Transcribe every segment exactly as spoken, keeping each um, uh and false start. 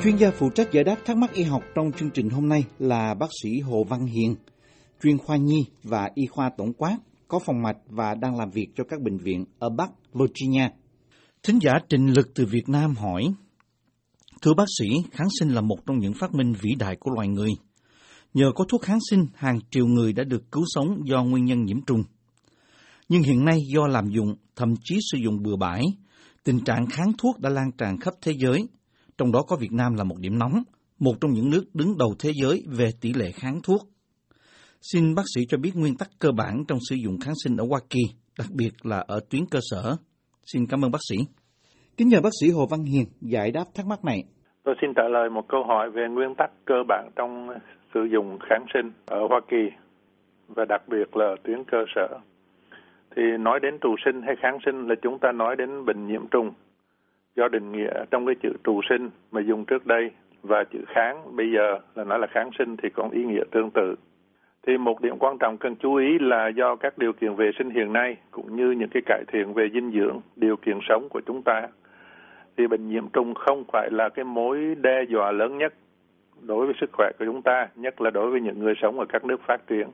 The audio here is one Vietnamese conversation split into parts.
Chuyên gia phụ trách giải đáp thắc mắc y học trong chương trình hôm nay là bác sĩ Hồ Văn Hiền, chuyên khoa nhi và y khoa tổng quát, có phòng mạch và đang làm việc cho các bệnh viện ở Bắc Virginia. Thính giả Trịnh Lực từ Việt Nam hỏi: Thưa bác sĩ, kháng sinh là một trong những phát minh vĩ đại của loài người. Nhờ có thuốc kháng sinh, hàng triệu người đã được cứu sống do nguyên nhân nhiễm trùng. Nhưng hiện nay do lạm dụng, thậm chí sử dụng bừa bãi, tình trạng kháng thuốc đã lan tràn khắp thế giới. Trong đó có Việt Nam là một điểm nóng, một trong những nước đứng đầu thế giới về tỷ lệ kháng thuốc. Xin bác sĩ cho biết nguyên tắc cơ bản trong sử dụng kháng sinh ở Hoa Kỳ, đặc biệt là ở tuyến cơ sở. Xin cảm ơn bác sĩ. Kính nhờ bác sĩ Hồ Văn Hiền giải đáp thắc mắc này. Tôi xin trả lời một câu hỏi về nguyên tắc cơ bản trong sử dụng kháng sinh ở Hoa Kỳ và đặc biệt là ở tuyến cơ sở. Thì nói đến trù sinh hay kháng sinh là chúng ta nói đến bệnh nhiễm trùng. Do định nghĩa trong cái chữ trù sinh mà dùng trước đây và chữ kháng bây giờ là nói là kháng sinh thì có ý nghĩa tương tự. Thì một điểm quan trọng cần chú ý là do các điều kiện vệ sinh hiện nay cũng như những cái cải thiện về dinh dưỡng, điều kiện sống của chúng ta, thì bệnh nhiễm trùng không phải là cái mối đe dọa lớn nhất đối với sức khỏe của chúng ta, nhất là đối với những người sống ở các nước phát triển.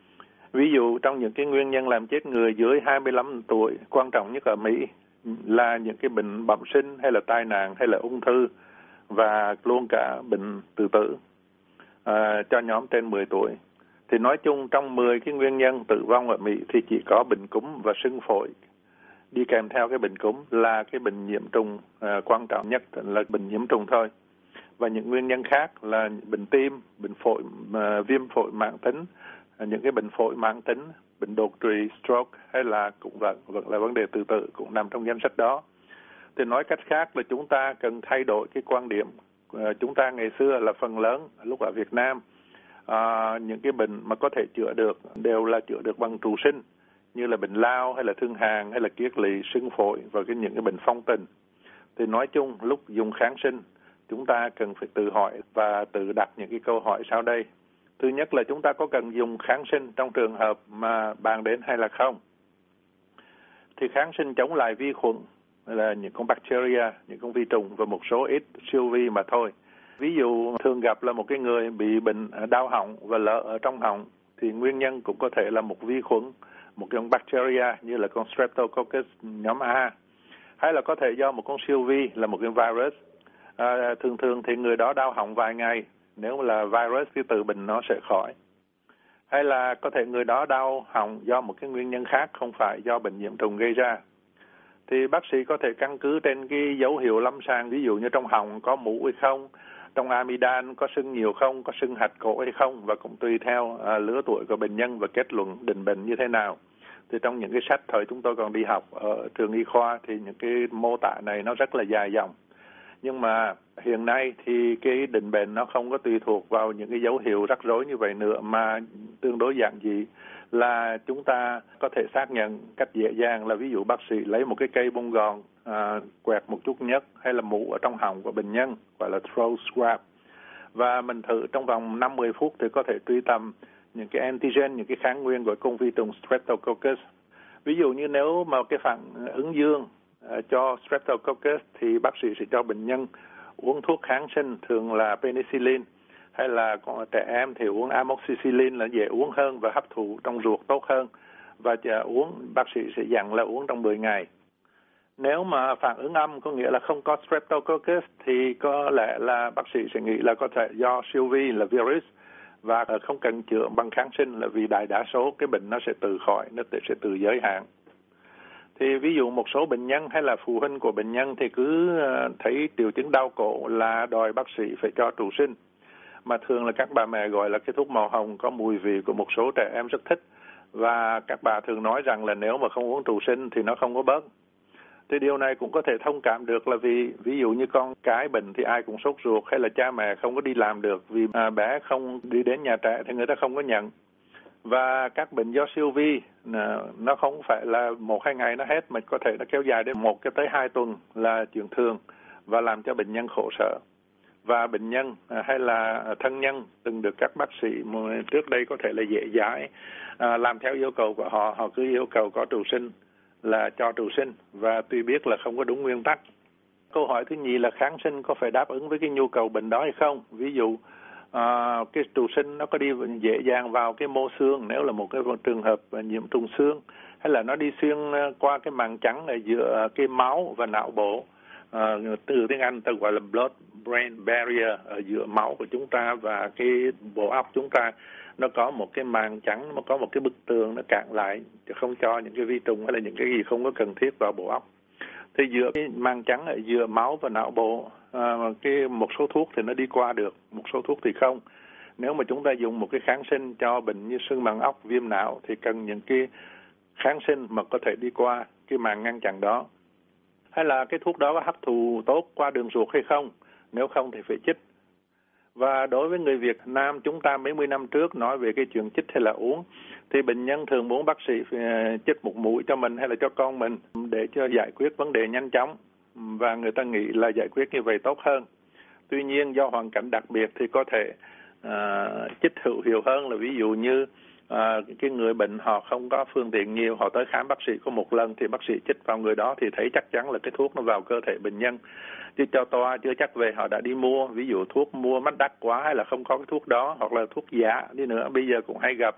Ví dụ trong những cái nguyên nhân làm chết người dưới hai mươi lăm tuổi quan trọng nhất ở Mỹ là những cái bệnh bẩm sinh hay là tai nạn hay là ung thư và luôn cả bệnh tự tử à, cho nhóm trên mười tuổi. Thì nói chung trong mười cái nguyên nhân tử vong ở Mỹ thì chỉ có bệnh cúm và sưng phổi đi kèm theo cái bệnh cúm là cái bệnh nhiễm trùng à, quan trọng nhất là bệnh nhiễm trùng thôi. Và những nguyên nhân khác là bệnh tim, bệnh phổi, à, viêm phổi mãn tính, à, những cái bệnh phổi mãn tính, bệnh đột quỵ, stroke hay là cũng vẫn, vẫn là vấn đề tự tử cũng nằm trong danh sách đó. Thì nói cách khác là chúng ta cần thay đổi cái quan điểm. À, chúng ta ngày xưa là phần lớn lúc ở Việt Nam à, những cái bệnh mà có thể chữa được đều là chữa được bằng trù sinh, như là bệnh lao hay là thương hàn hay là kiết lỵ, sưng phổi và cái những cái bệnh phong tình. Thì nói chung lúc dùng kháng sinh chúng ta cần phải tự hỏi và tự đặt những cái câu hỏi sau đây. Thứ nhất là chúng ta có cần dùng kháng sinh trong trường hợp mà bàn đến hay là không? Thì kháng sinh chống lại vi khuẩn là những con bacteria, những con vi trùng và một số ít siêu vi mà thôi. Ví dụ thường gặp là một cái người bị bệnh đau họng và lở ở trong họng thì nguyên nhân cũng có thể là một vi khuẩn, một cái con bacteria như là con Streptococcus nhóm A, hay là có thể do một con siêu vi là một cái virus. À, thường thường thì người đó đau họng vài ngày, nếu là virus thì tự bệnh nó sẽ khỏi. Hay là có thể người đó đau họng do một cái nguyên nhân khác không phải do bệnh nhiễm trùng gây ra. Thì bác sĩ có thể căn cứ trên cái dấu hiệu lâm sàng, ví dụ như trong họng có mủ hay không, trong amidan có sưng nhiều không, có sưng hạch cổ hay không, và cũng tùy theo à, lứa tuổi của bệnh nhân và kết luận định bệnh như thế nào. Thì trong những cái sách thời chúng tôi còn đi học ở trường y khoa thì những cái mô tả này nó rất là dài dòng. Nhưng mà hiện nay thì cái định bệnh nó không có tùy thuộc vào những cái dấu hiệu rắc rối như vậy nữa, mà tương đối giản dị là chúng ta có thể xác nhận cách dễ dàng là ví dụ bác sĩ lấy một cái cây bông gòn à, quẹt một chút nhất hay là mủ ở trong họng của bệnh nhân gọi là throat swab, và mình thử trong vòng năm mươi phút thì có thể truy tầm những cái antigen, những cái kháng nguyên của con vi trùng Streptococcus. Ví dụ như nếu mà cái phản ứng dương uh, cho Streptococcus thì bác sĩ sẽ cho bệnh nhân uống thuốc kháng sinh, thường là penicillin, hay là còn trẻ em thì uống amoxicillin là dễ uống hơn và hấp thụ trong ruột tốt hơn, và uống bác sĩ sẽ dặn là uống trong mười ngày. Nếu mà phản ứng âm có nghĩa là không có Streptococcus thì có lẽ là bác sĩ sẽ nghĩ là có thể do siêu vi là virus và không cần chữa bằng kháng sinh, là vì đại đa số cái bệnh nó sẽ tự khỏi, nó sẽ tự giới hạn. Thì ví dụ một số bệnh nhân hay là phụ huynh của bệnh nhân thì cứ thấy triệu chứng đau cổ là đòi bác sĩ phải cho trù sinh, mà thường là các bà mẹ gọi là cái thuốc màu hồng có mùi vị của một số trẻ em rất thích, và các bà thường nói rằng là nếu mà không uống trù sinh thì nó không có bớt. Thì điều này cũng có thể thông cảm được, là vì ví dụ như con cái bệnh thì ai cũng sốt ruột, hay là cha mẹ không có đi làm được vì à, bé không đi đến nhà trẻ thì người ta không có nhận. Và các bệnh do siêu vi nó không phải là một hai ngày nó hết, mà có thể nó kéo dài đến một cái tới hai tuần là chuyện thường và làm cho bệnh nhân khổ sở. Và bệnh nhân hay là thân nhân từng được các bác sĩ trước đây có thể là dễ dãi à, làm theo yêu cầu của họ, họ cứ yêu cầu có trù sinh là cho trù sinh, và tuy biết là không có đúng nguyên tắc. Câu hỏi thứ nhì là kháng sinh có phải đáp ứng với cái nhu cầu bệnh đó hay không? Ví dụ à, cái trù sinh nó có đi dễ dàng vào cái mô xương nếu là một cái trường hợp nhiễm trùng xương, hay là nó đi xuyên qua cái màng trắng ở giữa cái máu và não bộ. À, từ tiếng Anh ta gọi là blood brain barrier, ở giữa máu của chúng ta và cái bộ óc chúng ta nó có một cái màng trắng, nó có một cái bức tường nó cản lại, không cho những cái vi trùng hay là những cái gì không có cần thiết vào bộ óc. Thì giữa cái màng trắng ở giữa máu và não bộ, à, cái một số thuốc thì nó đi qua được, một số thuốc thì không. Nếu mà chúng ta dùng một cái kháng sinh cho bệnh như sưng màng óc, viêm não thì cần những cái kháng sinh mà có thể đi qua cái màng ngăn chặn đó. Hay là cái thuốc đó có hấp thụ tốt qua đường ruột hay không? Nếu không thì phải chích. Và đối với người Việt Nam chúng ta mấy mươi năm trước nói về cái chuyện chích hay là uống, thì bệnh nhân thường muốn bác sĩ chích một mũi cho mình hay là cho con mình để cho giải quyết vấn đề nhanh chóng, và người ta nghĩ là giải quyết như vậy tốt hơn. Tuy nhiên do hoàn cảnh đặc biệt thì có thể uh, chích hữu hiệu hơn, là ví dụ như À, cái người bệnh họ không có phương tiện nhiều, họ tới khám bác sĩ có một lần thì bác sĩ chích vào người đó thì thấy chắc chắn là cái thuốc nó vào cơ thể bệnh nhân. Chứ cho toa chưa chắc về họ đã đi mua, ví dụ thuốc mua mắc đắt quá hay là không có cái thuốc đó, hoặc là thuốc giả đi nữa, bây giờ cũng hay gặp.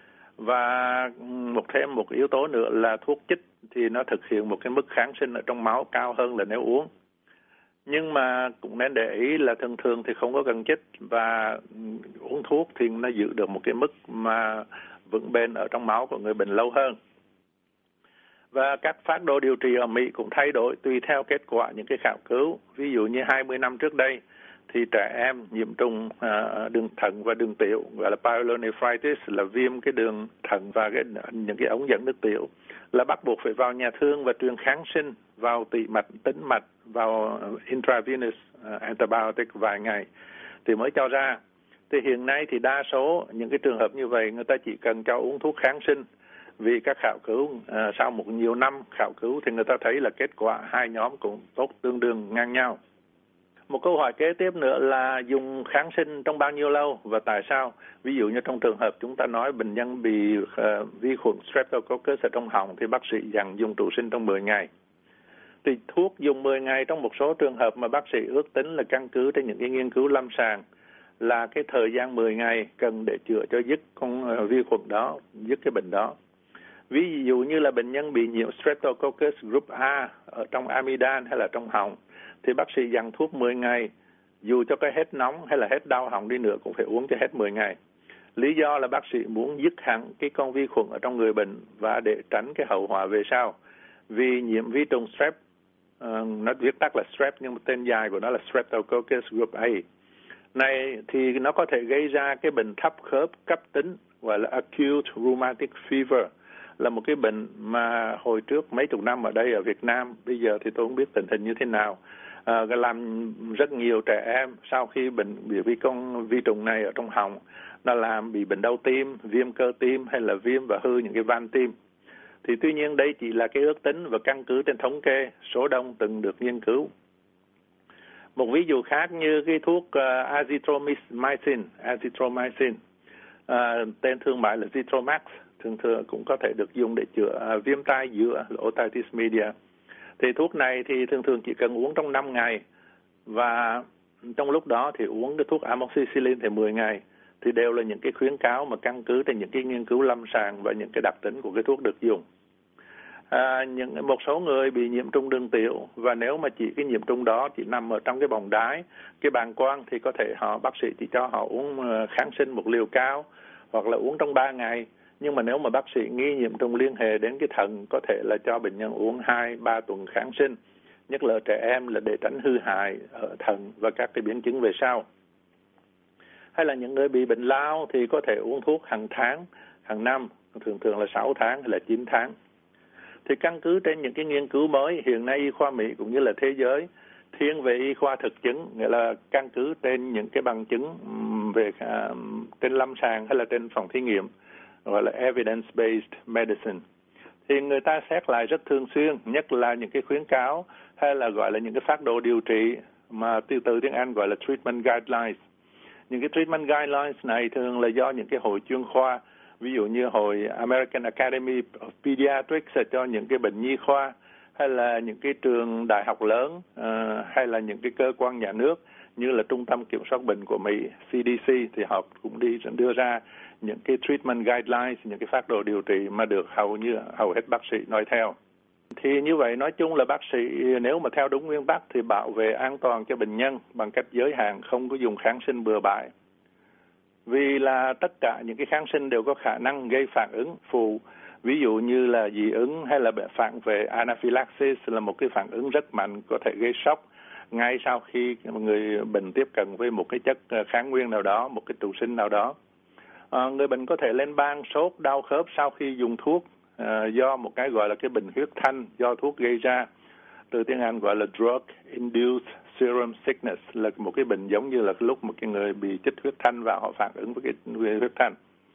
Và một thêm một yếu tố nữa là thuốc chích thì nó thực hiện một cái mức kháng sinh ở trong máu cao hơn là nếu uống. Nhưng mà cũng nên để ý là thường thường thì không có cần chích, và uống thuốc thì nó giữ được một cái mức mà vững bền ở trong máu của người bệnh lâu hơn. Và các phác đồ điều trị ở Mỹ cũng thay đổi tùy theo kết quả những cái khảo cứu. Ví dụ như hai mươi năm trước đây thì trẻ em nhiễm trùng uh, đường thận và đường tiểu, gọi là pyelonephritis, là viêm cái đường thận và cái, những cái ống dẫn nước tiểu, là bắt buộc phải vào nhà thương và truyền kháng sinh vào tỵ mạch, tĩnh mạch, vào intravenous uh, antibiotic vài ngày thì mới cho ra. Thì hiện nay thì đa số những cái trường hợp như vậy người ta chỉ cần cho uống thuốc kháng sinh, vì các khảo cứu uh, sau một nhiều năm khảo cứu thì người ta thấy là kết quả hai nhóm cũng tốt tương đương ngang nhau. Một câu hỏi kế tiếp nữa là dùng kháng sinh trong bao nhiêu lâu và tại sao? Ví dụ như trong trường hợp chúng ta nói bệnh nhân bị uh, vi khuẩn Streptococcus ở trong họng thì bác sĩ dặn dùng trụ sinh trong mười ngày. Thì thuốc dùng mười ngày trong một số trường hợp mà bác sĩ ước tính là căn cứ trên những cái nghiên cứu lâm sàng là cái thời gian mười ngày cần để chữa cho dứt con uh, vi khuẩn đó, dứt cái bệnh đó. Ví dụ như là bệnh nhân bị nhiễm Streptococcus group A ở trong amidan hay là trong họng thì bác sĩ dặn thuốc mười ngày, dù cho cái hết nóng hay là hết đau họng đi nữa cũng phải uống cho hết mười ngày. Lý do là bác sĩ muốn dứt hẳn cái con vi khuẩn ở trong người bệnh và để tránh cái hậu quả về sau. Vì nhiễm vi trùng strep, uh, nó viết tắt là strep nhưng mà tên dài của nó là Streptococcus group A. Này thì nó có thể gây ra cái bệnh thấp khớp cấp tính gọi là acute rheumatic fever, là một cái bệnh mà hồi trước mấy chục năm ở đây ở Việt Nam, bây giờ thì tôi không biết tình hình như thế nào, à, làm rất nhiều trẻ em sau khi bệnh bị vi con vi trùng này ở trong họng, nó làm bị bệnh đau tim, viêm cơ tim hay là viêm và hư những cái van tim. Thì tuy nhiên đây chỉ là cái ước tính và căn cứ trên thống kê, số đông từng được nghiên cứu. Một ví dụ khác như cái thuốc uh, azithromycin, azithromycin, uh, tên thương mại là Zithromax, thường thường cũng có thể được dùng để chữa uh, viêm tai giữa otitis media. Thì thuốc này thì thường thường chỉ cần uống trong năm ngày, và trong lúc đó thì uống cái thuốc amoxicillin thì mười ngày, thì đều là những cái khuyến cáo mà căn cứ trên những cái nghiên cứu lâm sàng và những cái đặc tính của cái thuốc được dùng. À, những một số người bị nhiễm trùng đường tiểu, và nếu mà chỉ cái nhiễm trùng đó chỉ nằm ở trong cái vòng đái, cái bàng quang, thì có thể họ bác sĩ chỉ cho họ uống kháng sinh một liều cao hoặc là uống trong ba ngày. Nhưng mà nếu mà bác sĩ nghi nhiễm trùng liên hệ đến cái thận, có thể là cho bệnh nhân uống hai ba tuần kháng sinh, nhất là trẻ em, là để tránh hư hại ở thận và các cái biến chứng về sau. Hay là những người bị bệnh lao thì có thể uống thuốc hàng tháng, hàng năm, thường thường là sáu tháng hay là chín tháng. Thì căn cứ trên những cái nghiên cứu mới, hiện nay y khoa Mỹ cũng như là thế giới thiên về y khoa thực chứng, nghĩa là căn cứ trên những cái bằng chứng về uh, trên lâm sàng hay là trên phòng thí nghiệm, gọi là evidence-based medicine, thì người ta xét lại rất thường xuyên, nhất là những cái khuyến cáo hay là gọi là những cái phác đồ điều trị mà từ từ tiếng Anh gọi là treatment guidelines. Những cái treatment guidelines này thường là do những cái hội chuyên khoa, ví dụ như hội American Academy of Pediatrics cho những cái bệnh nhi khoa, hay là những cái trường đại học lớn, uh, hay là những cái cơ quan nhà nước như là Trung tâm Kiểm soát Bệnh của Mỹ, C D C, thì họ cũng đi đưa ra những cái treatment guidelines, những cái phác đồ điều trị mà được hầu như hầu hết bác sĩ nói theo. Thì như vậy nói chung là bác sĩ nếu mà theo đúng nguyên tắc thì bảo vệ an toàn cho bệnh nhân bằng cách giới hạn không có dùng kháng sinh bừa bãi. Vì là tất cả những cái kháng sinh đều có khả năng gây phản ứng phụ, ví dụ như là dị ứng hay là phản vệ anaphylaxis là một cái phản ứng rất mạnh, có thể gây sốc ngay sau khi người bệnh tiếp cận với một cái chất kháng nguyên nào đó, một cái trụ sinh nào đó. À, người bệnh có thể lên ban, sốt, đau khớp sau khi dùng thuốc à, do một cái gọi là cái bệnh huyết thanh do thuốc gây ra. Từ tiếng Anh gọi là drug induced serum sickness, là một cái bệnh giống như là lúc một cái người bị chích huyết thanh và họ phản ứng với cái huyết thanh.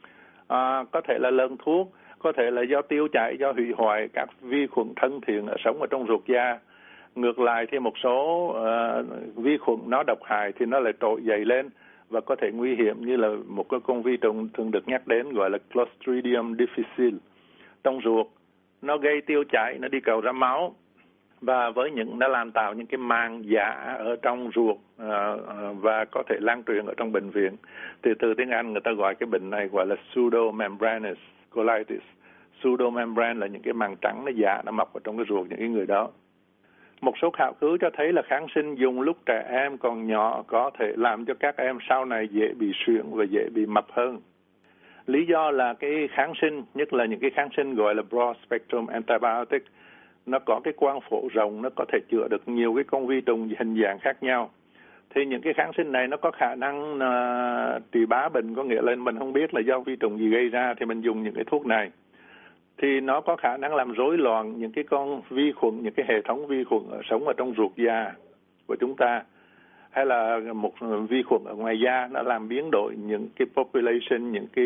À, có thể là lợn thuốc, có thể là do tiêu chảy, do hủy hoại các vi khuẩn thân thiện ở sống ở trong ruột da. Ngược lại thì một số uh, vi khuẩn nó độc hại thì nó lại trỗi dậy lên và có thể nguy hiểm, như là một cái con vi trùng thường được nhắc đến gọi là Clostridium difficile trong ruột. Nó gây tiêu chảy, nó đi cầu ra máu và với những nó làm tạo những cái màng dạ ở trong ruột uh, và có thể lan truyền ở trong bệnh viện. Thì từ tiếng Anh người ta gọi cái bệnh này gọi là pseudomembranous colitis. Pseudomembrane là những cái màng trắng nó dạ nó mọc ở trong cái ruột những cái người đó. Một số khảo cứu cho thấy là kháng sinh dùng lúc trẻ em còn nhỏ có thể làm cho các em sau này dễ bị suyễn và dễ bị mập hơn. Lý do là cái kháng sinh, nhất là những cái kháng sinh gọi là broad spectrum antibiotic, nó có cái quang phổ rộng, nó có thể chữa được nhiều cái con vi trùng hình dạng khác nhau. Thì những cái kháng sinh này nó có khả năng uh, trị bá bệnh, có nghĩa là mình không biết là do vi trùng gì gây ra thì mình dùng những cái thuốc này. Thì nó có khả năng làm rối loạn những cái con vi khuẩn, những cái hệ thống vi khuẩn ở, sống ở trong ruột da của chúng ta. Hay là một vi khuẩn ở ngoài da, nó làm biến đổi những cái population, những cái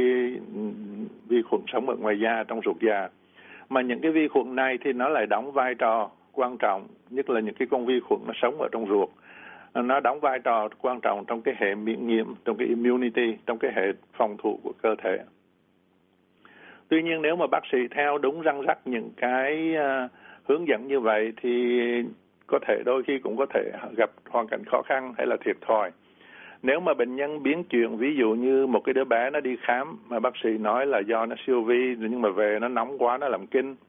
vi khuẩn sống ở ngoài da, trong ruột da. Mà những cái vi khuẩn này thì nó lại đóng vai trò quan trọng, nhất là những cái con vi khuẩn nó sống ở trong ruột. Nó đóng vai trò quan trọng trong cái hệ miễn nhiễm, trong cái immunity, trong cái hệ phòng thủ của cơ thể. Tuy nhiên nếu mà bác sĩ theo đúng răn rắc những cái uh, hướng dẫn như vậy thì có thể đôi khi cũng có thể gặp hoàn cảnh khó khăn hay là thiệt thòi. Nếu mà bệnh nhân biến chuyển, ví dụ như một cái đứa bé nó đi khám mà bác sĩ nói là do nó siêu vi nhưng mà về nó nóng quá, nó làm kinh,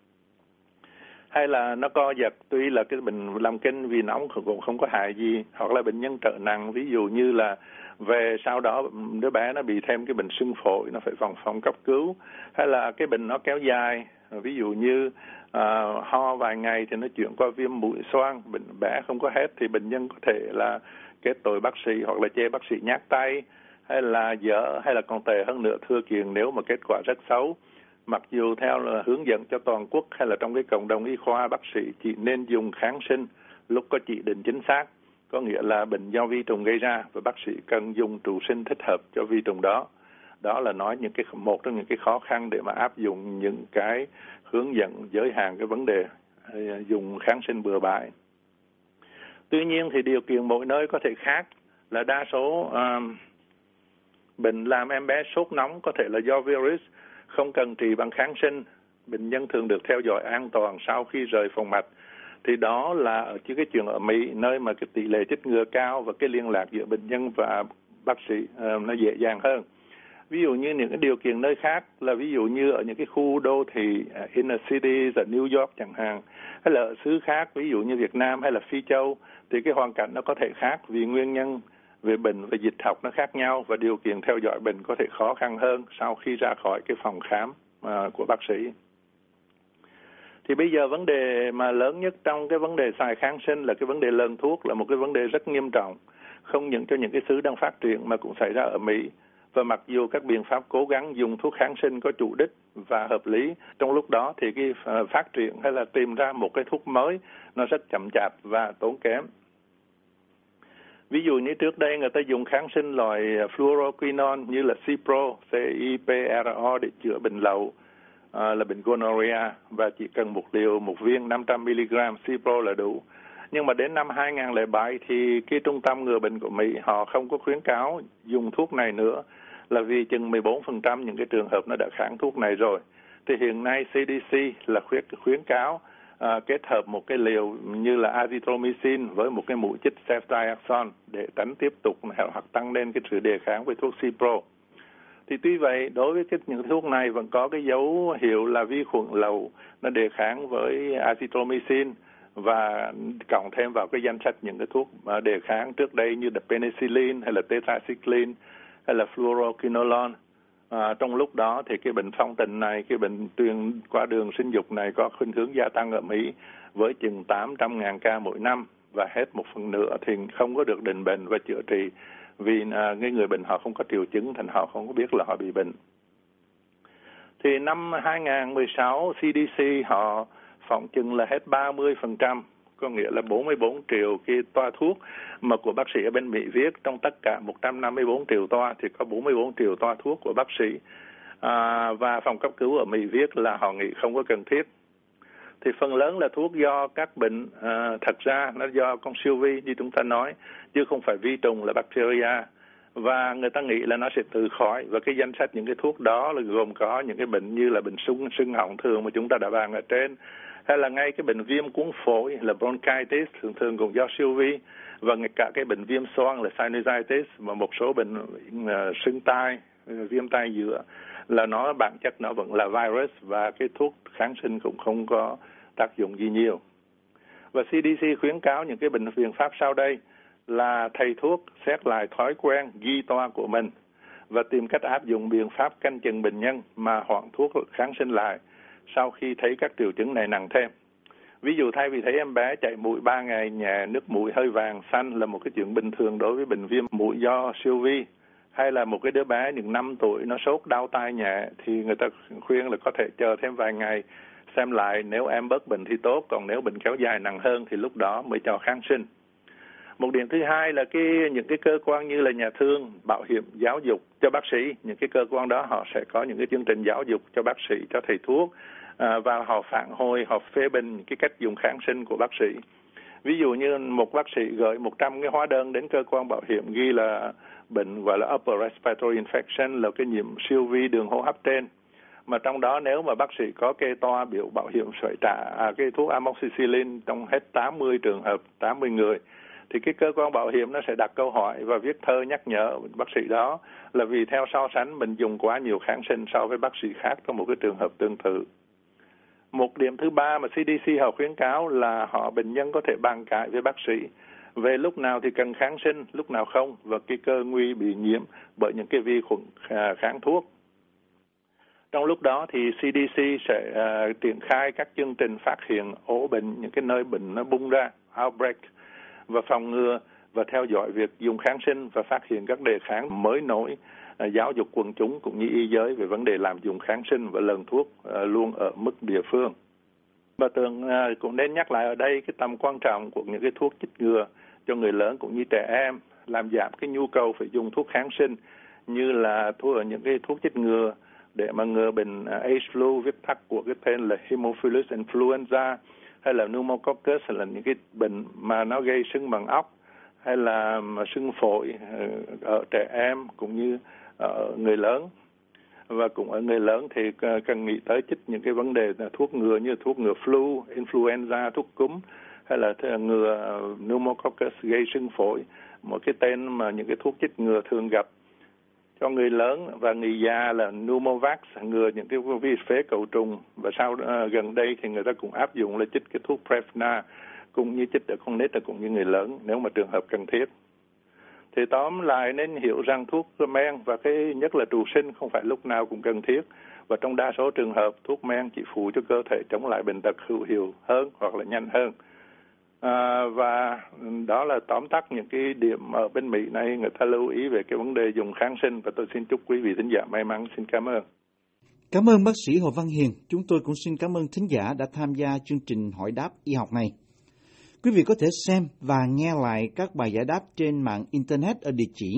hay là nó co giật, tuy là cái bệnh làm kinh vì nóng cũng không có hại gì, hoặc là bệnh nhân trở nặng, ví dụ như là về sau đó đứa bé nó bị thêm cái bệnh sưng phổi, nó phải phòng phòng cấp cứu, hay là cái bệnh nó kéo dài, ví dụ như uh, ho vài ngày thì nó chuyển qua viêm mũi xoang, bệnh bé không có hết thì bệnh nhân có thể là kết tội bác sĩ hoặc là chê bác sĩ nhát tay, hay là dở, hay là còn tệ hơn nữa thưa kiền nếu mà kết quả rất xấu. Mặc dù theo là hướng dẫn cho toàn quốc hay là trong cái cộng đồng y khoa, bác sĩ chỉ nên dùng kháng sinh lúc có chỉ định chính xác, có nghĩa là bệnh do vi trùng gây ra và bác sĩ cần dùng trụ sinh thích hợp cho vi trùng đó. Đó là nói những cái một trong những cái khó khăn để mà áp dụng những cái hướng dẫn giới hạn cái vấn đề dùng kháng sinh bừa bãi. Tuy nhiên thì điều kiện mỗi nơi có thể khác, là đa số uh, bệnh làm em bé sốt nóng có thể là do virus, không cần trị bằng kháng sinh, bệnh nhân thường được theo dõi an toàn sau khi rời phòng mạch. Thì đó là ở cái chuyện ở Mỹ, nơi mà cái tỷ lệ chích ngừa cao và cái liên lạc giữa bệnh nhân và bác sĩ uh, nó dễ dàng hơn. Ví dụ như những cái điều kiện nơi khác là ví dụ như ở những cái khu đô thị uh, inner cities ở New York chẳng hạn, hay là ở xứ khác, ví dụ như Việt Nam hay là Phi Châu, thì cái hoàn cảnh nó có thể khác vì nguyên nhân về bệnh và dịch học nó khác nhau và điều kiện theo dõi bệnh có thể khó khăn hơn sau khi ra khỏi cái phòng khám uh, của bác sĩ. Thì bây giờ vấn đề mà lớn nhất trong cái vấn đề xài kháng sinh là cái vấn đề lờn thuốc, là một cái vấn đề rất nghiêm trọng, không những cho những cái xứ đang phát triển mà cũng xảy ra ở Mỹ. Và mặc dù các biện pháp cố gắng dùng thuốc kháng sinh có chủ đích và hợp lý, trong lúc đó thì cái phát triển hay là tìm ra một cái thuốc mới nó rất chậm chạp và tốn kém. Ví dụ như trước đây người ta dùng kháng sinh loại fluoroquinone như là Cipro, C I P R O để chữa bệnh lậu, à, là bệnh gonorrhea, và chỉ cần một liều, một viên năm trăm mi-li-gam Cipro là đủ. Nhưng mà đến năm hai không không bảy thì cái trung tâm ngừa bệnh của Mỹ họ không có khuyến cáo dùng thuốc này nữa, là vì chừng mười bốn phần trăm những cái trường hợp nó đã kháng thuốc này rồi. Thì hiện nay C D C là khuyến, khuyến cáo à, kết hợp một cái liều như là azithromycin với một cái mũi chích ceftriaxone để tránh tiếp tục hoặc tăng lên cái sự đề kháng với thuốc Cipro. Thì tuy vậy, đối với cái, những thuốc này vẫn có cái dấu hiệu là vi khuẩn lậu nó đề kháng với azithromycin, và cộng thêm vào cái danh sách những cái thuốc đề kháng trước đây như là penicillin hay là tetracycline hay là fluoroquinolone. À, trong lúc đó thì cái bệnh phong tình này, cái bệnh truyền qua đường sinh dục này có khuynh hướng gia tăng ở Mỹ với chừng tám trăm nghìn ca mỗi năm, và hết một phần nữa thì không có được định bệnh và chữa trị vì à, cái người bệnh họ không có triệu chứng, thành họ không có biết là họ bị bệnh. Thì năm hai không một sáu, xê đê xê họ phỏng chừng là hết ba mươi phần trăm, có nghĩa là bốn mươi bốn triệu cái toa thuốc mà của bác sĩ ở bên Mỹ viết. Trong tất cả một trăm năm mươi bốn triệu toa thì có bốn mươi bốn triệu toa thuốc của bác sĩ, à, và phòng cấp cứu ở Mỹ viết là họ nghĩ không có cần thiết. Thì phần lớn là thuốc do các bệnh, à, thật ra nó do con siêu vi như chúng ta nói, chứ không phải vi trùng là bacteria. Và người ta nghĩ là nó sẽ tự khỏi, và cái danh sách những cái thuốc đó là gồm có những cái bệnh như là bệnh sưng sưng họng thường mà chúng ta đã bàn ở trên, hay là ngay cái bệnh viêm cuống phổi là bronchitis thường thường cũng do siêu vi, và ngay cả cái bệnh viêm xoang là sinusitis, và một số bệnh uh, sưng tai, viêm tai giữa là nó bản chất nó vẫn là virus, và cái thuốc kháng sinh cũng không có tác dụng gì nhiều. Và xê đê xê khuyến cáo những cái bệnh biện pháp sau đây là thầy thuốc xét lại thói quen ghi toa của mình và tìm cách áp dụng biện pháp canh chừng bệnh nhân mà hoãn thuốc kháng sinh lại sau khi thấy các triệu chứng này nặng thêm. Ví dụ thay vì thấy em bé chảy mũi ba ngày nhẹ, nước mũi hơi vàng xanh là một cái chuyện bình thường đối với bệnh viêm mũi do siêu vi, hay là một cái đứa bé những năm tuổi nó sốt đau tai nhẹ, thì người ta khuyên là có thể chờ thêm vài ngày xem lại, nếu em bớt bệnh thì tốt, còn nếu bệnh kéo dài nặng hơn thì lúc đó mới cho kháng sinh. Một điểm thứ hai là cái những cái cơ quan như là nhà thương, bảo hiểm, giáo dục cho bác sĩ, những cái cơ quan đó họ sẽ có những cái chương trình giáo dục cho bác sĩ, cho thầy thuốc, à, và họ phản hồi, họ phê bình cái cách dùng kháng sinh của bác sĩ. Ví dụ như một bác sĩ gửi một trăm cái hóa đơn đến cơ quan bảo hiểm ghi là bệnh gọi là upper respiratory infection, là cái nhiễm siêu vi đường hô hấp trên, mà trong đó nếu mà bác sĩ có kê toa biểu bảo hiểm phải trả à, cái thuốc amoxicillin trong hết tám mươi trường hợp, tám mươi người, thì cái cơ quan bảo hiểm nó sẽ đặt câu hỏi và viết thơ nhắc nhở bác sĩ đó là vì theo so sánh mình dùng quá nhiều kháng sinh so với bác sĩ khác trong một cái trường hợp tương tự. Một điểm thứ ba mà xê đê xê họ khuyến cáo là họ bệnh nhân có thể bàn cãi với bác sĩ về lúc nào thì cần kháng sinh, lúc nào không, và cái cơ nguy bị nhiễm bởi những cái vi khuẩn kháng thuốc. Trong lúc đó thì xê đê xê sẽ uh, triển khai các chương trình phát hiện ổ bệnh, những cái nơi bệnh nó bung ra, outbreak, và phòng ngừa và theo dõi việc dùng kháng sinh và phát hiện các đề kháng mới nổi, uh, giáo dục quần chúng cũng như y giới về vấn đề lạm dụng kháng sinh và lần thuốc uh, luôn ở mức địa phương. Và tưởng uh, cũng nên nhắc lại ở đây cái tầm quan trọng của những cái thuốc chích ngừa cho người lớn cũng như trẻ em, làm giảm cái nhu cầu phải dùng thuốc kháng sinh như là thuốc ở những cái thuốc chích ngừa để mà ngừa bệnh H-flu, viết tắt của cái tên là Haemophilus influenza, hay là pneumococcus, hay là những cái bệnh mà nó gây sưng bằng óc, hay là sưng phổi ở trẻ em cũng như ở người lớn. Và cũng ở người lớn thì cần nghĩ tới chích những cái vấn đề là thuốc ngừa như thuốc ngừa flu, influenza, thuốc cúm, hay là ngừa pneumococcus gây sưng phổi, một cái tên mà những cái thuốc chích ngừa thường gặp cho người lớn và người già là Pneumovax, ngừa những cái vi phế cầu trùng. Và sau uh, gần đây thì người ta cũng áp dụng là chích cái thuốc Prevnar cũng như chích ở con nít cũng như người lớn nếu mà trường hợp cần thiết. Thì tóm lại nên hiểu rằng thuốc men và cái nhất là trụ sinh không phải lúc nào cũng cần thiết, và trong đa số trường hợp thuốc men chỉ phụ cho cơ thể chống lại bệnh tật hữu hiệu hơn hoặc là nhanh hơn. À, và đó là tóm tắt những cái điểm ở bên Mỹ này người ta lưu ý về cái vấn đề dùng kháng sinh, và tôi xin chúc quý vị thính giả may mắn. Xin cảm ơn. Cảm ơn bác sĩ Hồ Văn Hiền. Chúng tôi cũng xin cảm ơn thính giả đã tham gia chương trình hỏi đáp y học này. Quý vị có thể xem và nghe lại các bài giải đáp trên mạng Internet ở địa chỉ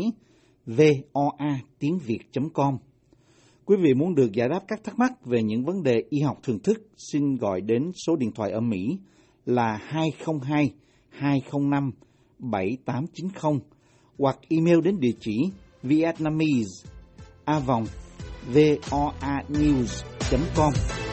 voa tiếng việt chấm com. Quý vị muốn được giải đáp các thắc mắc về những vấn đề y học thường thức, xin gọi đến số điện thoại ở Mỹ là hai không hai hai không năm bảy tám chín không hoặc email đến địa chỉ vietnamese a vòng voanews chấm com.